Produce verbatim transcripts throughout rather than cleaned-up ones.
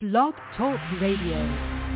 Blog Talk Radio.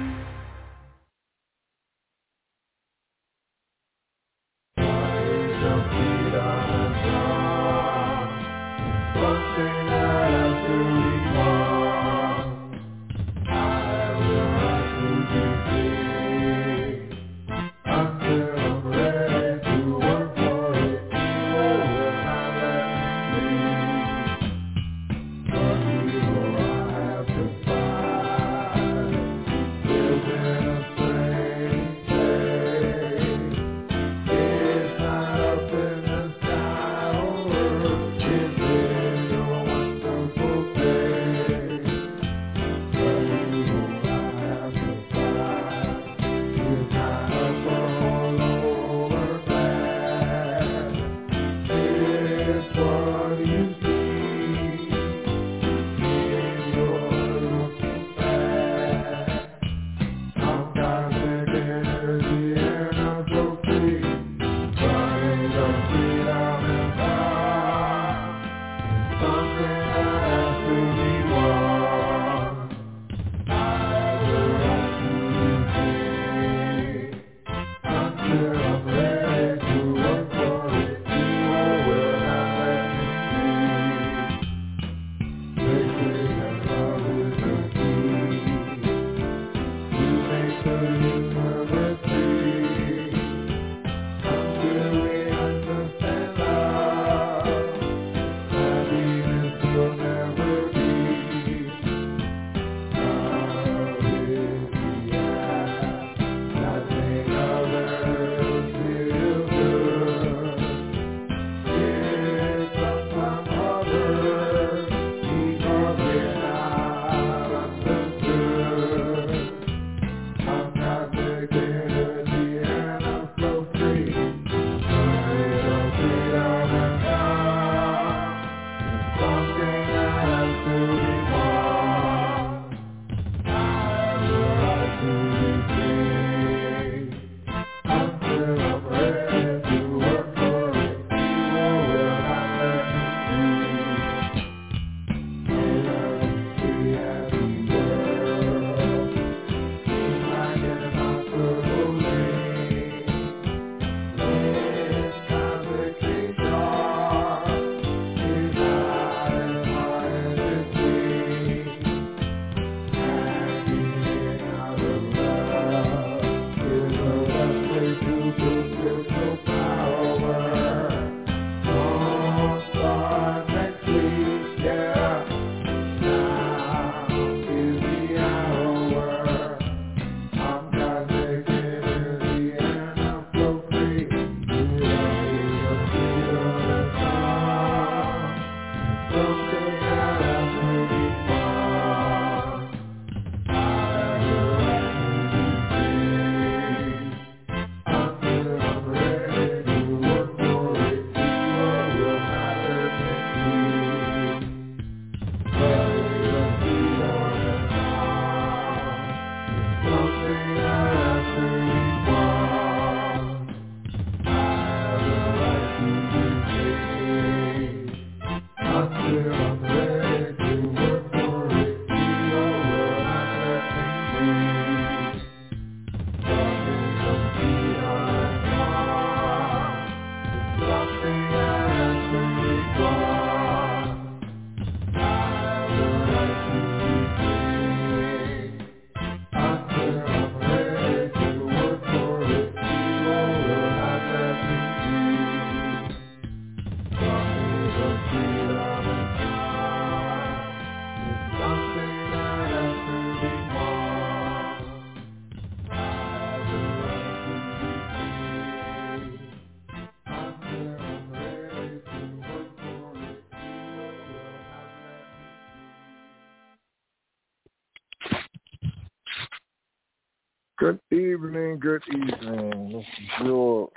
Good evening, good evening. This is your,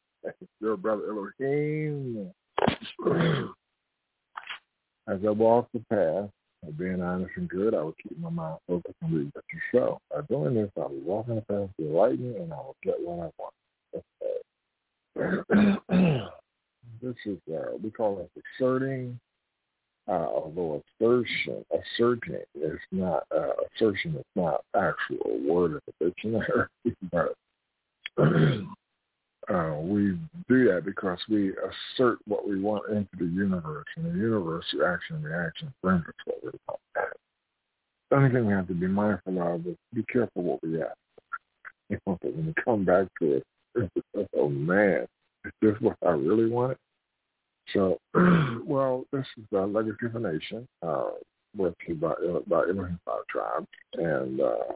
your brother Elohim. As I walk the path of being honest and good, I will keep my mind focused on reading the show. By doing this, I will walk in the path of enlightenment and I will get what I want. This is, uh, we call it exerting Uh, although assertion, asserting is not, uh, assertion is not actual word of the dictionary, but uh, we do that because we assert what we want into the universe. And the universe, through action and reaction, brings us what we want. The only thing we have to be mindful of is be careful what we ask. You know, but when you come back to it, oh man, is this what I really wanted? So, well, this is uh, Legacy of a Nation, uh, brought to you by, by Elohim Five Tribes. And, uh,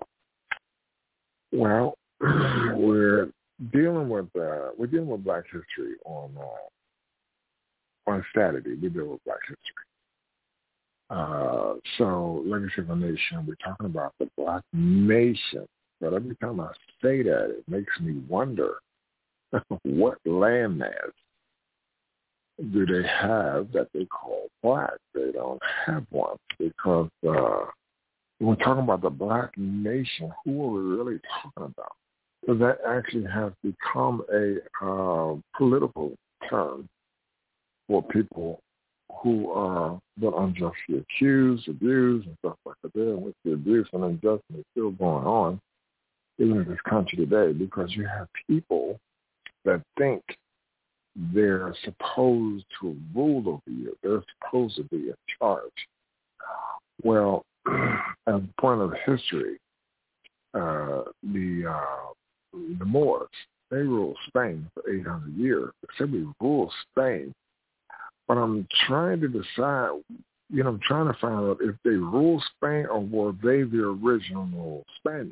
well, we're dealing with, uh, we're dealing with Black history on, uh, on Saturday. We deal with Black history. Uh, so, Legacy of a Nation, we're talking about the Black nation. But every time I say that, it makes me wonder what landmass do they have that they call Black? They don't have one because uh, when we're talking about the Black nation, who are we really talking about? So that actually has become a uh, political term for people who are been unjustly accused, abused, and stuff like that. And with the abuse and injustice is still going on, even in this country today, because you have people that think they're supposed to rule over you. They're supposed to be in charge. Well, at the point of history, uh, the uh, the Moors, they ruled Spain for eight hundred years. They said we ruled Spain. But I'm trying to decide, you know, I'm trying to find out if they ruled Spain or were they the original Spaniards,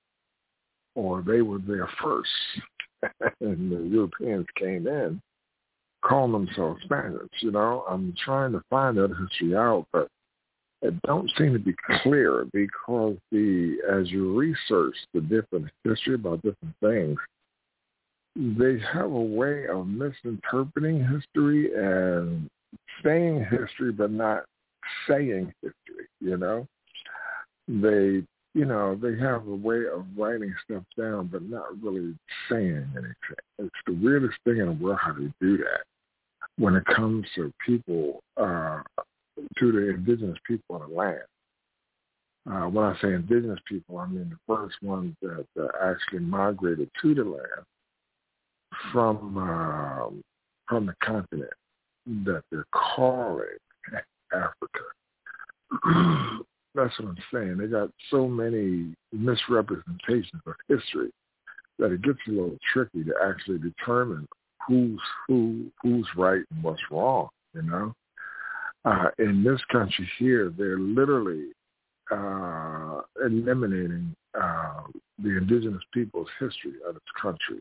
or they were there first, and the Europeans came in, calling themselves Spaniards. You know, I'm trying to find that history out, but it don't seem to be clear because the as you research the different history about different things, they have a way of misinterpreting history and saying history, but not saying history. You know, they, you know, they have a way of writing stuff down, but not really saying anything. It's the weirdest thing in the world how they do that when it comes to people, uh, to the indigenous people of the land. Uh, when I say indigenous people, I mean the first ones that uh, actually migrated to the land from um, from the continent that they're calling Africa. That's what I'm saying. They got so many misrepresentations of history that it gets a little tricky to actually determine who's who, who's right and what's wrong, you know? Uh, in this country here, they're literally uh, eliminating uh, the indigenous people's history of its country.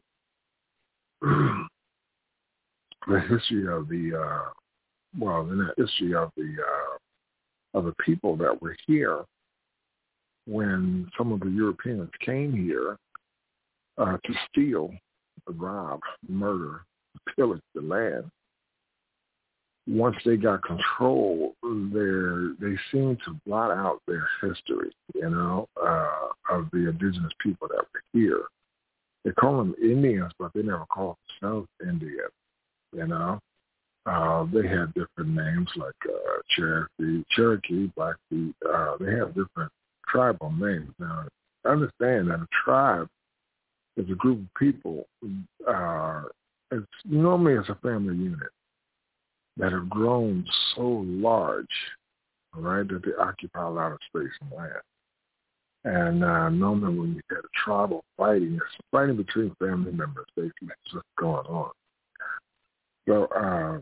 The history of the, uh, well, the history of the uh, of the people that were here when some of the Europeans came here uh, to steal, rob, murder, pillage the land. Once they got control, they seemed to blot out their history, you know, uh, of the indigenous people that were here. They call them Indians, but they never called themselves Indians, you know. Uh, they had different names like uh, Cherokee, Cherokee, Blackfeet. Uh, they have different tribal names. Now, understand that a tribe is a group of people. Uh, it's normally it's a family unit that have grown so large, right, that they occupy a lot of space and land. And uh, normally when you get a tribal fighting, it's fighting between family members. Basically, that's what's going on. So, uh,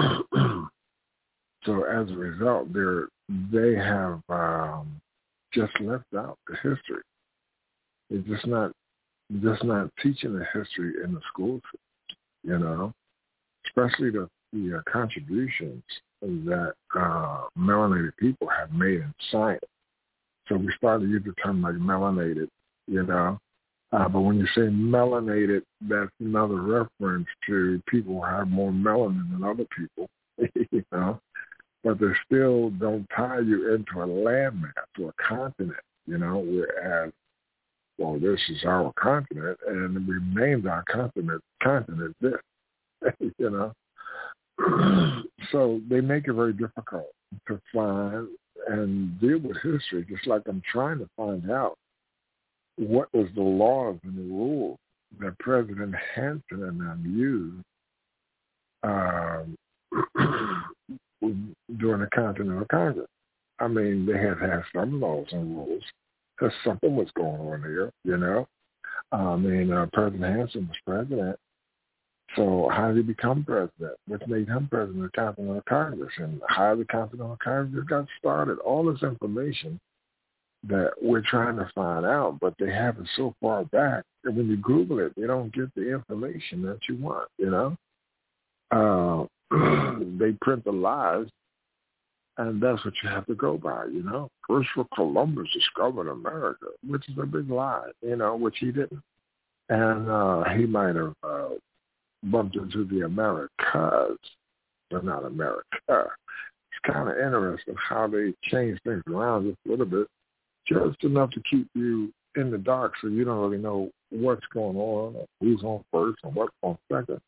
so as a result, they're, they have um, just left out the history. They're just not, just not teaching the history in the schools, you know, especially the, the uh, contributions that uh, melanated people have made in science. So we started to use the term like melanated, you know. Uh, but when you say melanated, that's another reference to people who have more melanin than other people, you know. But they still don't tie you into a landmass or a continent, you know, whereas, well, this is our continent, and we named our continent, continent this, you know. So they make it very difficult to find and deal with history, just like I'm trying to find out what was the laws and the rules that President Hanson and them used um, during the Continental Congress. I mean, they had to have some laws and rules because something was going on there, you know. I mean, uh, President Hanson was president. So how did he become president? What made him president of the Continental Congress? And how the Continental Congress got started? All this information that we're trying to find out, but they have it so far back that when you Google it, they don't get the information that you want, you know? Uh, they print the lies, and that's what you have to go by, you know? Christopher Columbus discovered America, which is a big lie, you know, which he didn't. And uh, he might have uh, bumped into the Americas, but not America. It's kind of interesting how they change things around just a little bit, just enough to keep you in the dark so you don't really know what's going on, or who's on first and what's on second.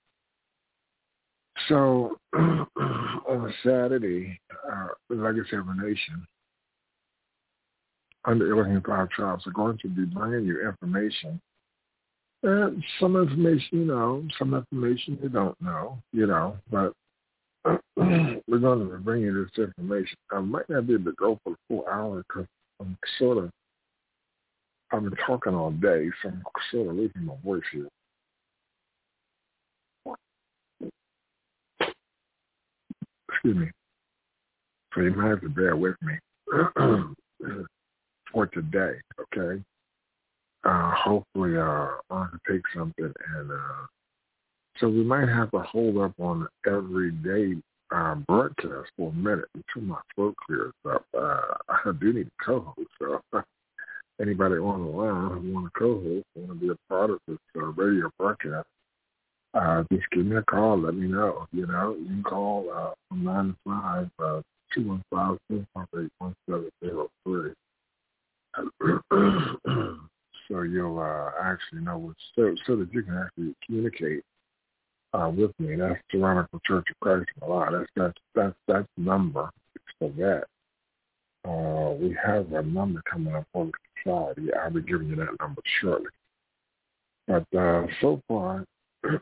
So on Saturday, uh, the Legacy of a Nation under Elohim Power Tribes are going to be bringing you information. And some information you know, some information you don't know, you know, but we're going to bring you this information. I might not be able to go for the full hour because I'm sort of, I've been talking all day, so I'm sort of losing my voice here. Excuse me. So you might have to bear with me for today, okay? Uh, hopefully uh, I can take something and uh, so we might have to hold up on everyday uh, broadcast for a minute until my throat clears up. Uh, I do need a co-host, so anybody on the line who want to co-host, want to be a part of this uh, radio broadcast, uh, just give me a call. Let me know. You know, you can call uh, from nine to five, uh, two one five, two five eight, one seven zero three. So you'll uh, actually know what, so, so that you can actually communicate uh, with me. That's Tyrannical Church of Christ in the Law. That's that's that's that's number for that. Uh, we have a number coming up on the society. I'll be giving you that number shortly. But uh, so far, like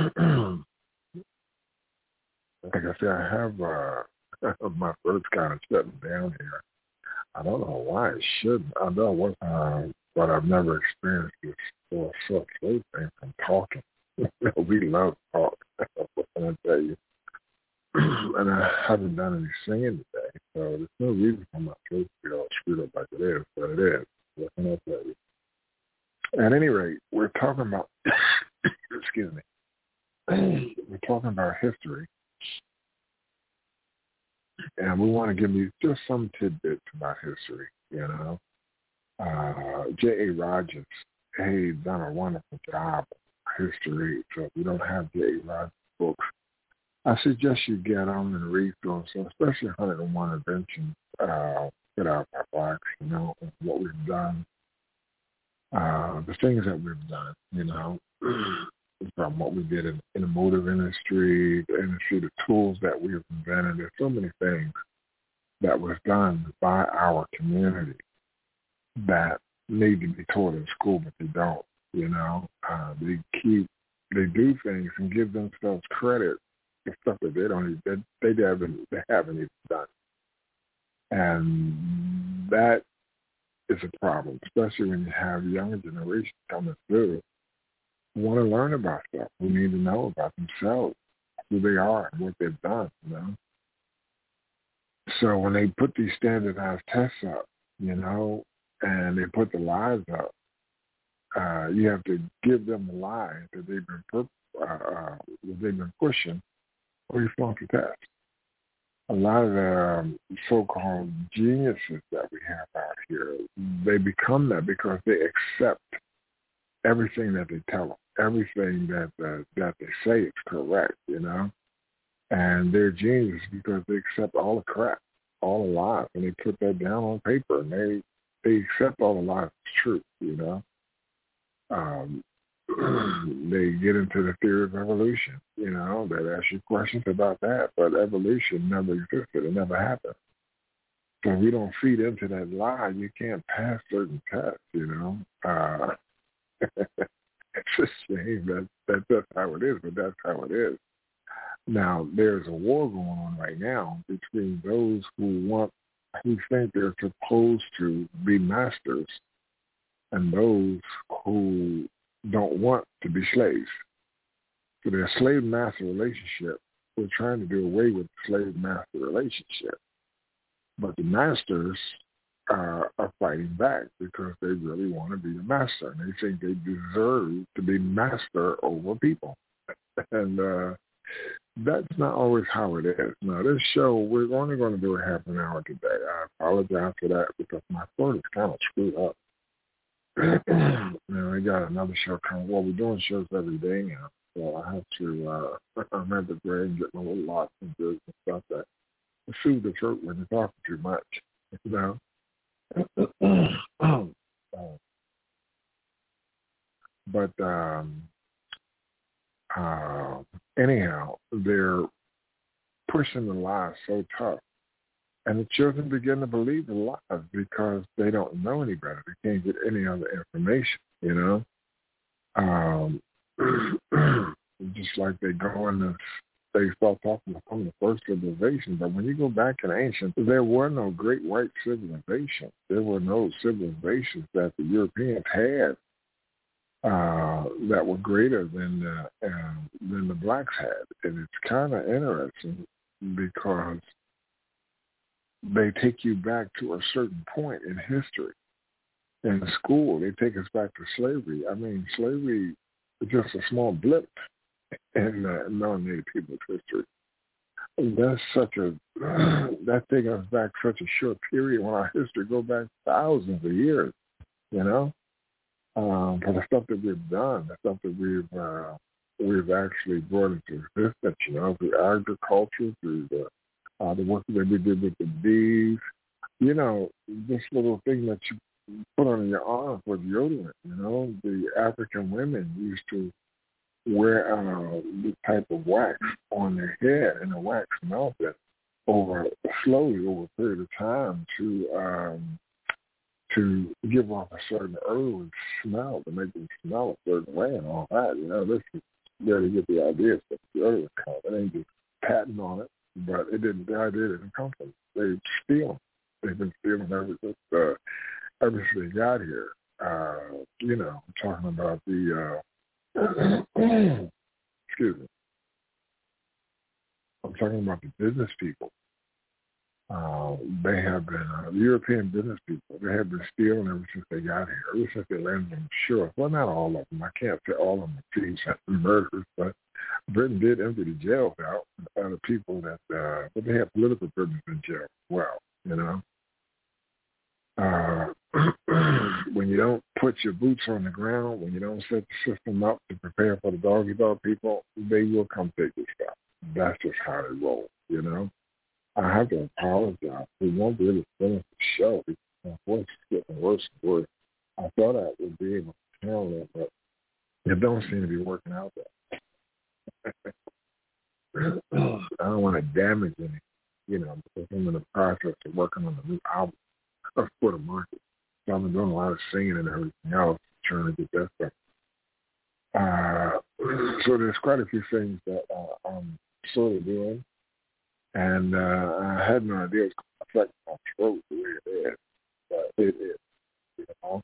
I said, I have uh, my bird's kind of shutting down here. I don't know why it shouldn't. I know what, uh, but I've never experienced this or such thing from talking. We love talk. What can I tell you? And I haven't done any singing today, so there's no reason for my throat to be all screwed up like it is, but it is. What can I tell you? At any rate, we're talking about, excuse me, we're talking about history, and we want to give you just some tidbits about history, you know. Uh, J A. Rogers, he's done a wonderful job of history, so if you don't have J A. Rogers books, I suggest you get them and read through them, so especially one hundred and one Inventions, uh, get out my box, you know, what we've done, uh, the things that we've done, you know, from what we did in, in the motive industry, the industry, the tools that we've invented. There's so many things that was done by our community that need to be taught in school, but they don't, you know. Uh, they keep, they do things and give themselves credit for stuff that they don't even, they, they haven't, they haven't even done. And that is a problem, especially when you have younger generations coming through who want to learn about stuff, who need to know about themselves, who they are, and what they've done, you know. So when they put these standardized tests up, you know, and they put the lies up, uh, you have to give them the lie that they've been uh, uh, that they've been pushing, or you flunk the test. A lot of the um, so-called geniuses that we have out here, they become that because they accept everything that they tell them, everything that uh, that they say is correct, you know. And they're geniuses because they accept all the crap, all the lies, and they put that down on paper, and they they accept all the lies as truth, you know. Um, they get into the theory of evolution, you know. They ask you questions about that, but evolution never existed. It never happened. So if we don't feed into that lie, you can't pass certain tests, you know. Uh, it's a shame that, that that's how it is, but that's how it is. Now, there's a war going on right now between those who want, who think they're supposed to be masters and those who don't want to be slaves. So there's slave-master relationship. We're trying to do away with the slave-master relationship. But the masters uh, are fighting back because they really want to be the master. And they think they deserve to be master over people. And uh, that's not always how it is. Now, this show, we're only going to do a half an hour today. I apologize for that because my throat is kind of screwed up. Now, I got another show coming. Well, we're doing shows every day now. So I have to, uh, I remember brain getting a little lost in this and stuff that soothe the throat when you're talking too much, you know. But um, uh, anyhow, they're pushing the lies so tough. And the children begin to believe the lies because they don't know any better. They can't get any other information, you know. Um, just like they go in the, they start talking from the first civilization. But when you go back in ancient, there were no great white civilizations. There were no civilizations that the Europeans had uh, that were greater than the, uh, than the blacks had. And it's kind of interesting because they take you back to a certain point in history. In school, they take us back to slavery. I mean, slavery is just a small blip in uh, non-Native people's history. That's such a, that taking us back such a short period when our history goes back thousands of years, you know? Um, for the stuff that we've done, the stuff that we've uh, we've actually brought into existence, you know, through agriculture, through the uh, the work that we did with the bees, you know, this little thing that you put on your arm for deodorant, you know, the African women used to wear uh, this type of wax on their head, and the wax melted over slowly over a period of time to um, to give off a certain early smell, to make them smell a certain way and all that. You know, this is where to get the idea that the early come. It ain't just patent on it, but it didn't. The idea didn't come from them. They steal. They've been stealing ever since uh, ever since they got here. Uh, you know, I'm talking about the. Uh, excuse me. I'm talking about the business people. Uh, they have been, uh, the European business people, they have been stealing ever since they got here, ever since they landed on the shore. Well, not all of them. I can't say all of them are thieves and murderers, but Britain did empty the jails out of the people that, uh, but they had political prisoners in jail as well, you know. Uh, when you don't put your boots on the ground, when you don't set the system up to prepare for the doggy dog people, they will come take your stuff. That's just how they roll, you know. I have to apologize. We won't be able to finish the show because my voice is getting worse and worse. I thought I would be able to tell that, but it don't seem to be working out there. I don't want to damage any, you know, because I'm in the process of working on a new album for the market. So I've been doing a lot of singing and everything else, trying to get that stuff. Uh, so there's quite a few things that uh, I'm sort of doing. And uh, I had no idea it was going to affect my throat the way it is. But it is, you know.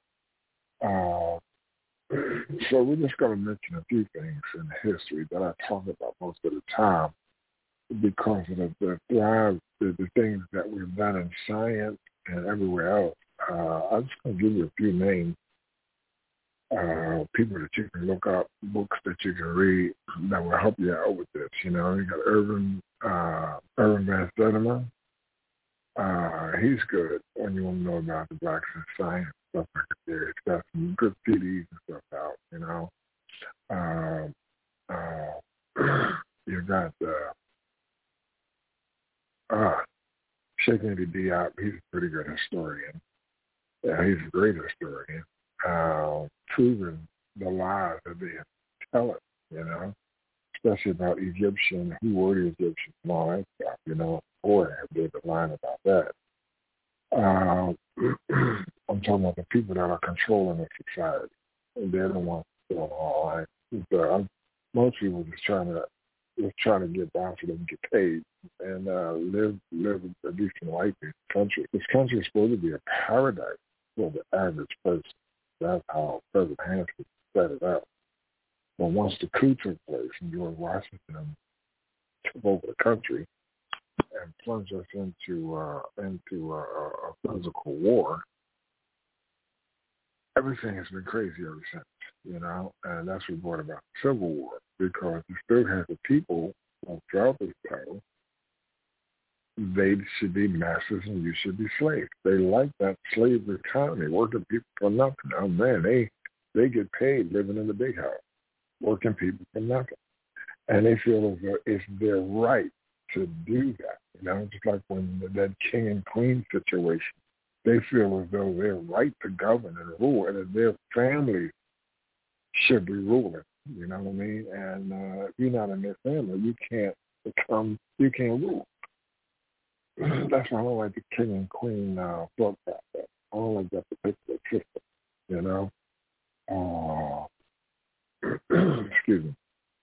Uh, so we're just going to mention a few things in history that I talk about most of the time because of the, the thrive, the, the things that we've done in science and everywhere else. Uh, I'm just going to give you a few names. Uh, people that you can look up, books that you can read that will help you out with this. You know, you got Irvin, uh, Irvin Van Sertima. Uh, he's good when you want to know about the blacks in science, stuff like that. He's got some good C Ds and stuff out, you know. Uh, uh, you got uh, uh, Sheikh Andy Diop. He's a pretty good historian. Yeah, he's a great historian. Uh, proving the lies that they tell it, you know, especially about Egyptian, who were the Egyptians and all that stuff, you know. Boy, have they been lying about that. Uh, I'm talking about the people that are controlling the society. And they're the ones doing all right. So I'm, most people just trying to just trying to get by so they can get paid and uh, live live a decent life in this country. This country is supposed to be a paradise for the average person. That's how President Hampton set it up. But once the coup took place and George Washington took over the country and plunged us into uh, into uh, a physical war, everything has been crazy ever since, you know, and that's what brought about the Civil War, because you still have the people throughout this title, they should be masters and you should be slaves. They like that slave economy, working people for nothing. Oh, man, they, they get paid living in the big house, working people for nothing. And they feel as though it's their right to do that, you know, just like when that king and queen situation. They feel as though they're right to govern and rule, and that their family should be ruling. You know what I mean? And uh, if you're not in their family, you can't become, you can't rule. That's why I don't like the king and queen uh, thought process. I don't like that particular system. You know? Uh, excuse me.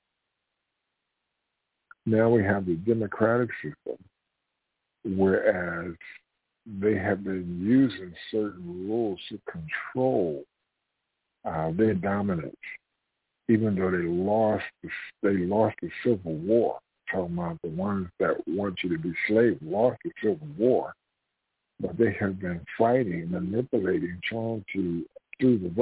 Now we have the democratic system, whereas they have been using certain rules to control uh, their dominance, even though they lost the, they lost the Civil War. Talking about the ones that want you to be slaves lost the Civil War, but they have been fighting, manipulating, trying to, through the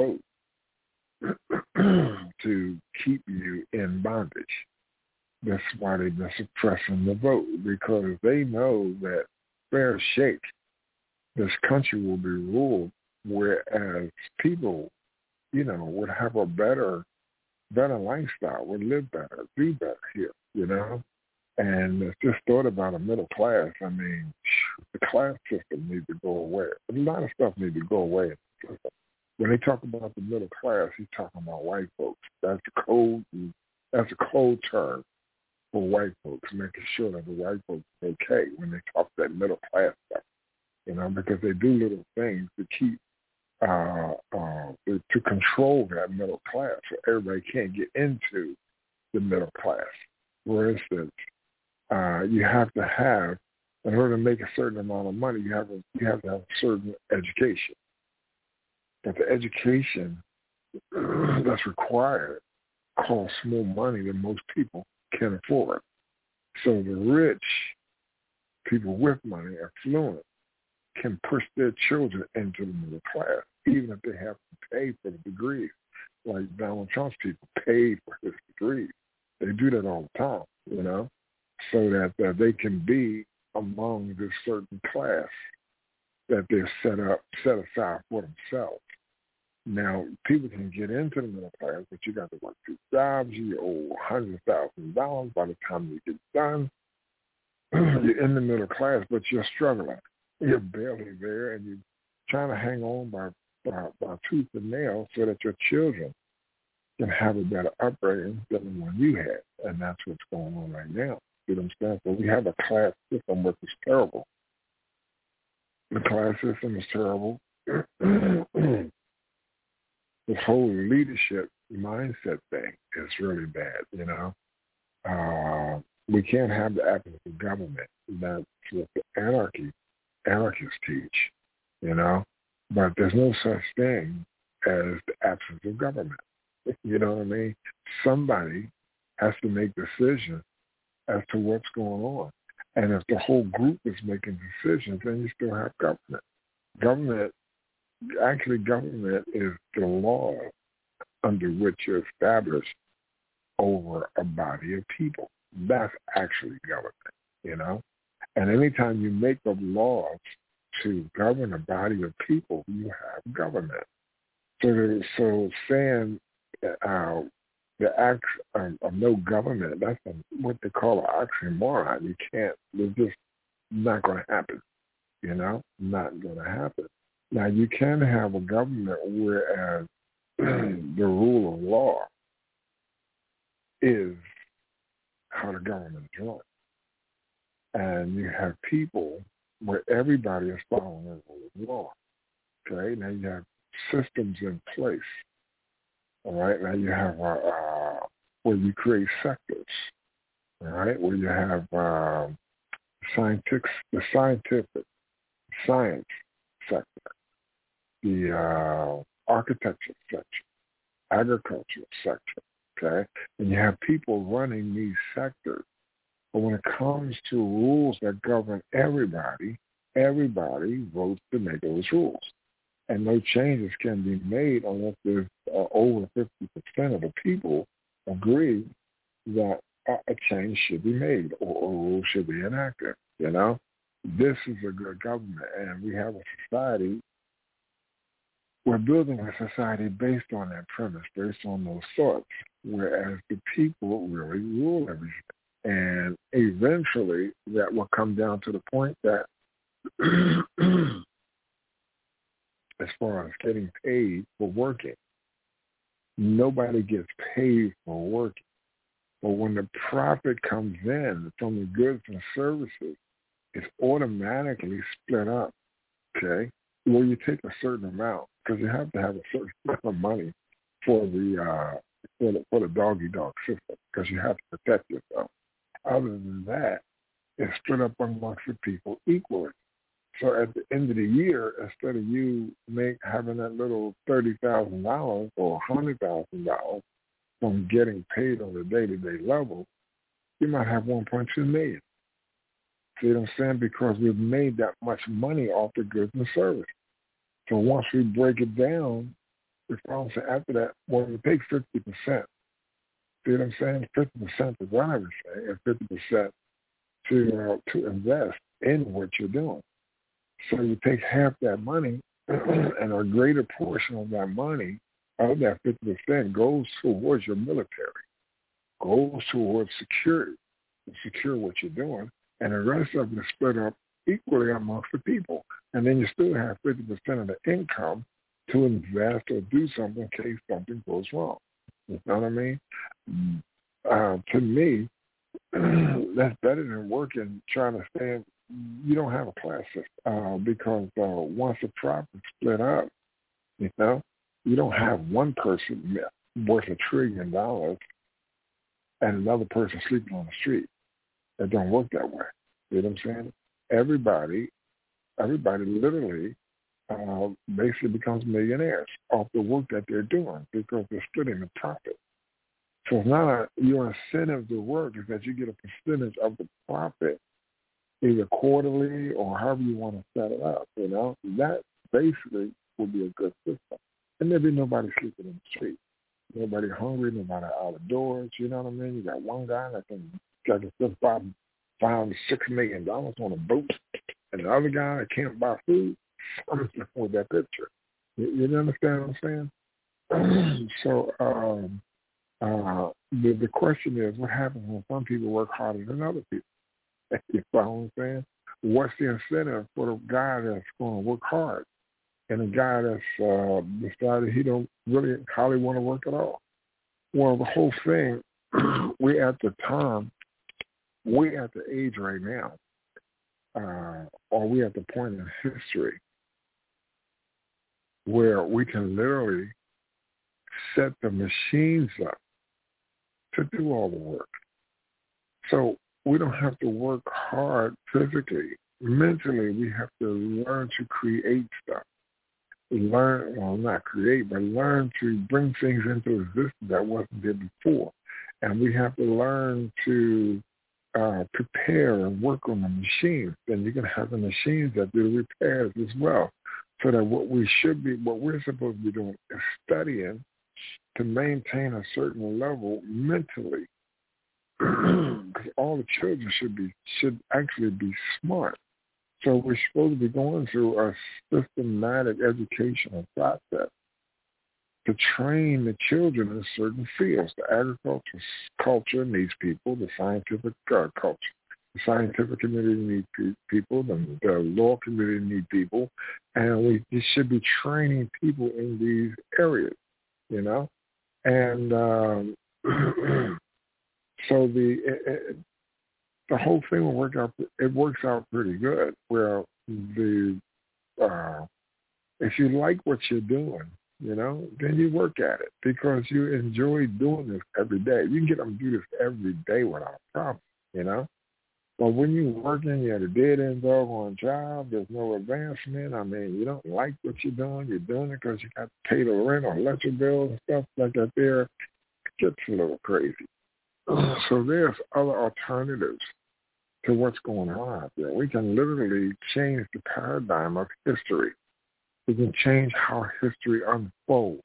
vote, to keep you in bondage. That's why they've been suppressing the vote, because they know that fair shake, this country will be ruled, whereas people, you know, would have a better, better lifestyle, would live better, do better here, you know. And it's just thought about a middle class. I mean, the class system needs to go away. A lot of stuff needs to go away. When they talk about the middle class, he's talking about white folks. That's a code. That's a code term for white folks, making sure that the white folks are okay when they talk that middle class stuff. You know, because they do little things to keep, uh, uh, to control that middle class, so everybody can't get into the middle class. For instance, uh, you have to have, in order to make a certain amount of money, you have a, you have to have a certain education. But the education that's required costs more money than most people can afford. So the rich people with money, affluent, can push their children into the middle class, even if they have to pay for the degrees. Like Donald Trump's people paid for his degrees. They do that all the time, you know, so that uh, they can be among this certain class that they're set up, set aside for themselves. Now, people can get into the middle class, but you got to work two jobs. You owe one hundred thousand dollars by the time you get done. You're in the middle class, but you're struggling. You're barely there, and you're trying to hang on by, by, by tooth and nail so that your children can have a better upbringing than the one you had. And that's what's going on right now. You understand? So we have a class system which is terrible. The class system is terrible. This whole leadership mindset thing is really bad, you know. Uh, we can't have the absence of government. That's what the anarchy, anarchists teach, you know. But there's no such thing as the absence of government. You know what I mean? Somebody has to make decisions as to what's going on. And if the whole group is making decisions, then you still have government. Government, actually government is the law under which you're established over a body of people. That's actually government, you know? And anytime you make up laws to govern a body of people, you have government. So, so saying uh, the act of, of no government, that's a, what they call an oxymoron. You can't, it's just not going to happen, you know? Not going to happen. Now, you can have a government whereas the rule of law is how the government is run. And you have people where everybody is following the law. Okay, now you have systems in place. All right, now you have uh, uh, where you create sectors. All right, where you have uh, scientific, the scientific science sector, the uh, architecture section, agriculture sector. Okay, and you have people running these sectors. But when it comes to rules that govern everybody, everybody votes to make those rules. And no changes can be made unless there's uh, over fifty percent of the people agree that a change should be made or a rule should be enacted. You know, this is a good government, and we have a society. We're building a society based on that premise, based on those thoughts, whereas the people really rule everything. And eventually that will come down to the point that as far as getting paid for working, nobody gets paid for working. But when the profit comes in from the goods and services, it's automatically split up, okay? Well, you take a certain amount because you have to have a certain amount of money for the, uh, for the, for the dog-eat-dog system because you have to protect yourself. Other than that, it's split up amongst the people equally. So at the end of the year, instead of you make having that little thirty thousand dollars or one hundred thousand dollars from getting paid on a day-to-day level, you might have one point two million dollars. See what I'm saying? Because we've made that much money off the goods and service. So once we break it down, we found that after that, well, we take fifty percent. See what I'm saying? fifty percent to run everything and fifty percent to uh, to invest in what you're doing. So you take half that money and a greater portion of that money, of that fifty percent, goes towards your military, goes towards security, to secure what you're doing, and the rest of it is split up equally amongst the people. And then you still have fifty percent of the income to invest or do something in case something goes wrong. You know what I mean? Uh, to me, that's better than working, trying to stand. You don't have a class system uh, because uh, once the profit split up, you know, you don't have one person worth a trillion dollars and another person sleeping on the street. It don't work that way. You know what I'm saying? Everybody, everybody literally uh, basically becomes millionaires off the work that they're doing because they're splitting the profit. So it's not a, your incentive to work is that you get a percentage of the profit, either quarterly or however you want to set it up. You know, that basically would be a good system. And there'd be nobody sleeping in the street, nobody hungry, nobody out of doors. You know what I mean? You got one guy that can that can just buy five six million dollars on a boat, and the other guy that can't buy food. I'm with that picture. You, you understand what I'm saying? so um, uh, the the question is, what happens when some people work harder than other people? You follow what I'm saying? What's the incentive for the guy that's going to work hard and the guy that's uh, decided he don't really hardly want to work at all? Well, the whole thing, we at the time, we at the age right now, uh, or we at the point in history where we can literally set the machines up to do all the work. So we don't have to work hard physically. Mentally, we have to learn to create stuff. Learn, well, not create, but learn to bring things into existence that wasn't there before. And we have to learn to uh, prepare and work on the machines. Then you're going to have the machines that do the repairs as well. So that what we should be, what we're supposed to be doing is studying to maintain a certain level mentally. Because all the children should be should actually be smart. So we're supposed to be going through a systematic educational process to train the children in certain fields. The agriculture culture needs people. The scientific uh, culture, the scientific community needs pe- people. The, the law community needs people, and we, we should be training people in these areas. You know, and um, so the it, it, the whole thing will work out. It works out pretty good. Where the uh, if you like what you're doing, you know, then you work at it because you enjoy doing this every day. You can get them to do this every day without a problem, you know. But when you're working, you're at a dead-end doggone job, there's no advancement. I mean, you don't like what you're doing. You're doing it because you got to pay the rent or electric bills and stuff like that there. It gets a little crazy. So there's other alternatives to what's going on out there. We can literally change the paradigm of history. We can change how history unfolds.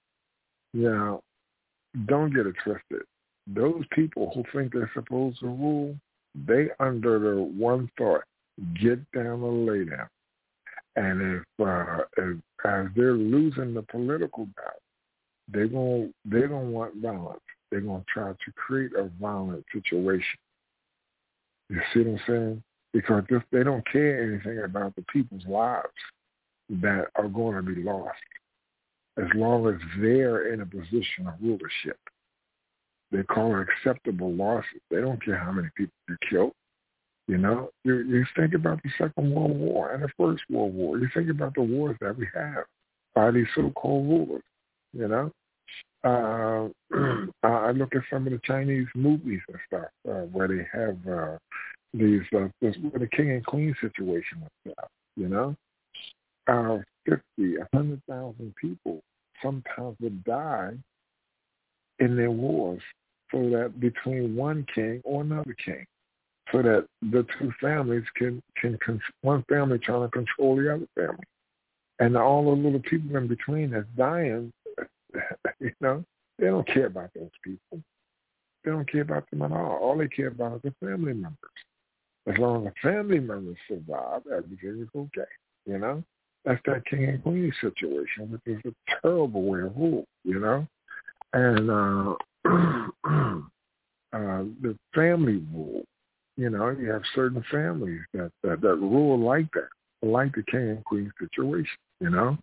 Now, don't get it twisted. Those people who think they're supposed to rule, they under the one thought, get down or lay down. And if, uh, if as they're losing the political battle, they're going they're gonna want violence. They're going to try to create a violent situation. You see what I'm saying? Because if they don't care anything about the people's lives that are going to be lost as long as they're in a position of rulership. They call it acceptable losses. They don't care how many people you kill. You know, you, you think about the Second World War and the First World War. You think about the wars that we have by these so-called rulers, you know. Uh, I look at some of the Chinese movies and stuff uh, where they have uh, these, uh, this, where the king and queen situation was set, you know. Uh, fifty, one hundred thousand people sometimes would die in their wars so that between one king or another king, so that the two families can, can, can one family trying to control the other family. And all the little people in between that's dying, you know, they don't care about those people. They don't care about them at all. All they care about is the family members. As long as the family members survive, everything is okay, you know. That's that king and queen situation, which is a terrible way of rule, you know. And uh, uh, the family rule, you know, you have certain families that, that, that rule like that, like the king and queen situation, you know.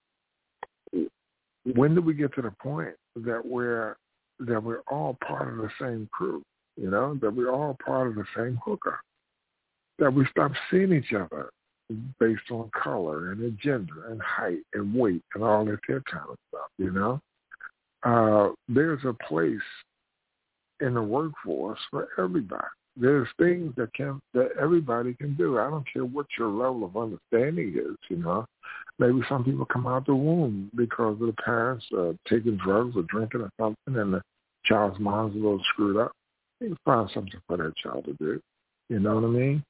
When do we get to the point that we're that we're all part of the same crew, you know, that we're all part of the same hooker, that we stop seeing each other based on color and gender and height and weight and all that kind of stuff, you know? Uh, there's a place in the workforce for everybody. There's things that can that everybody can do. I don't care what your level of understanding is, you know. Maybe some people come out the womb because of the parents uh, taking drugs or drinking or something, and the child's mind's a little screwed up. You can find something for that child to do. You know what I mean?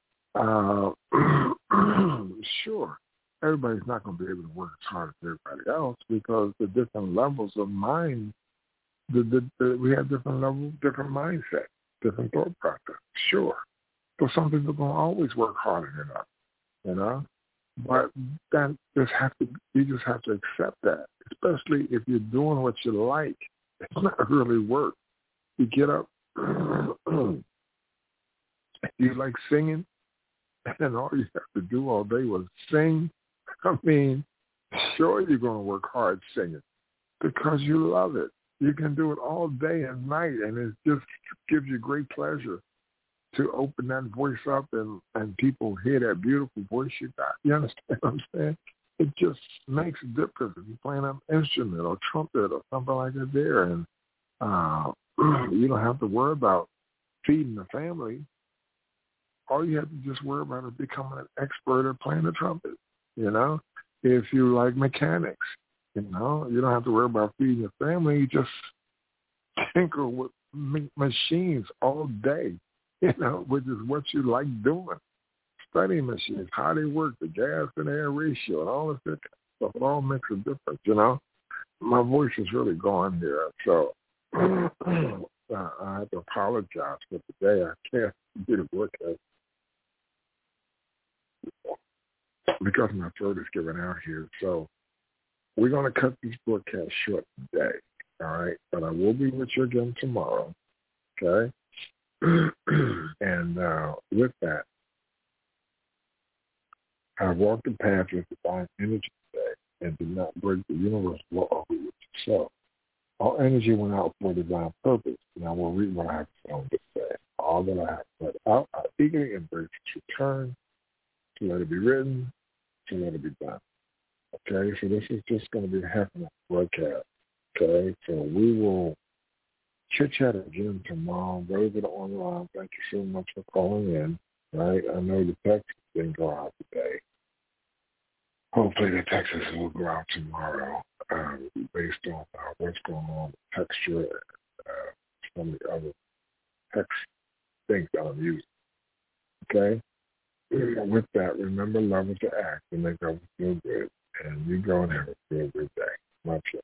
Uh, sure, everybody's not going to be able to work as hard as everybody else because the different levels of mind, the, the, the, we have different levels, different mindset, different thought process. Sure. So some people are going to always work harder than us, you know? But that just have to, you just have to accept that, especially if you're doing what you like. It's not really work. You get up, you like singing, and all you have to do all day was sing. I mean, sure you're going to work hard singing because you love it. You can do it all day and night, and it just gives you great pleasure to open that voice up and, and people hear that beautiful voice you got. You understand what I'm saying? It just makes a difference if you're playing an instrument or trumpet or something like that there. And uh, you don't have to worry about feeding the family. All you have to just worry about is becoming an expert at playing the trumpet, you know? If you like mechanics, you know, you don't have to worry about feeding your family. You just tinker with machines all day, you know, which is what you like doing. Studying machines, how they work, the gas and air ratio, and all this stuff. It all makes a difference, you know. My voice is really gone here, so uh, I have to apologize for today. I can't do the broadcast because my throat is giving out here. So we're going to cut this broadcast short today, all right? But I will be with you again tomorrow, okay? And uh, with that, I walked the path with divine energy today and did not break the universe law of itself. All energy went out for a divine purpose, and I will read what I have to say. All that I have said. I, I eagerly embrace its return, to let it be written, to let it be done. Okay, so this is just going to be a half an hour broadcast. Okay, so we will chit-chat again tomorrow. Those that are on the line, thank you so much for calling in. Right, I know the text didn't go out today. Hopefully the Texas will go out tomorrow, um, based on uh, what's going on with texture and uh, some of the other text things that I'm using. Okay? With that, remember, love is to act and make others feel good. And you go and have a feel good day. Much love.